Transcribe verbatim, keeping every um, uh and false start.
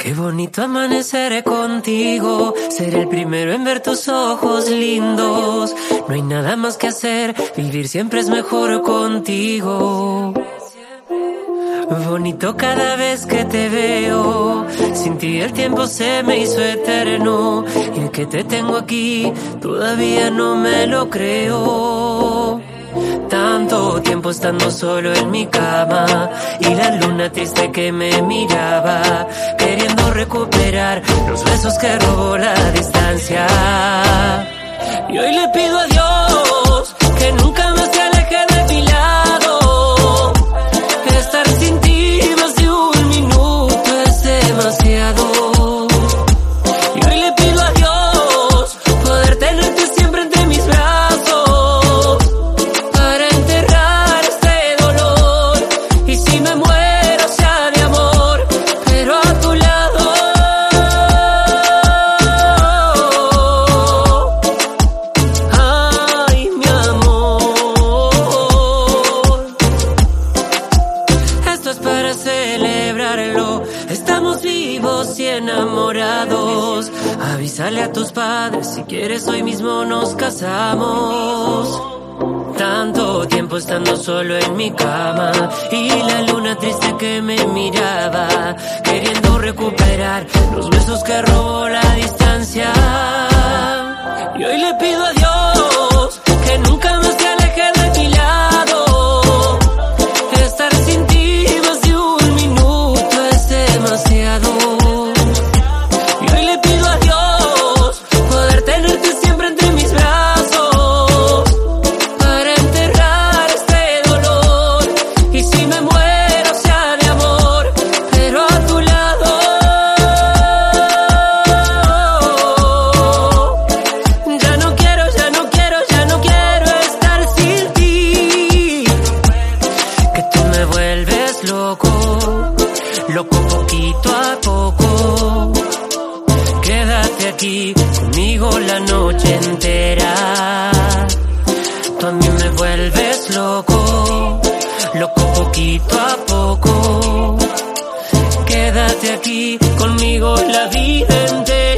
Qué bonito amanecer contigo, ser el primero en ver tus ojos lindos. No hay nada más que hacer, vivir siempre es mejor contigo. Bonito cada vez que te veo, sin ti el tiempo se me hizo eterno. Y el que te tengo aquí, todavía no me lo creo. Tanto tiempo estando solo en mi cama y la luna triste que me miraba, queriendo recuperar los besos que robó la distancia. Y hoy le pido a Dios que nunca más se aleje de mi lado. Estar sin ti más de un minuto es demasiado. Y hoy le pido a Dios poder tenerte siempre entre mis brazos, para enterrar este dolor. Y si me muero sea de amor, pero a tu lado. Ay, mi amor, esto es para celebrarlo. Estamos vivos y enamorados. Avísale a tus padres, si quieres hoy mismo nos casamos. Tanto tiempo estando solo en mi cama y la luna triste que me miraba, queriendo recuperar los besos que robó la distancia. Y hoy le pido a Dios que nunca más se aleje de mi lado. Estar sin ti más de un minuto es demasiado. Y hoy le pido a Dios poder tenerte siempre entre mis brazos, para enterrar este dolor. Y si me muero sea de amor, pero a tu lado. Ya no quiero, ya no quiero, ya no quiero estar sin ti. Que tú me vuelves loco, loco poquito a poco. Quédate aquí conmigo la noche entera. Tú a mí me vuelves loco, loco poquito a poco. Quédate aquí conmigo la vida entera.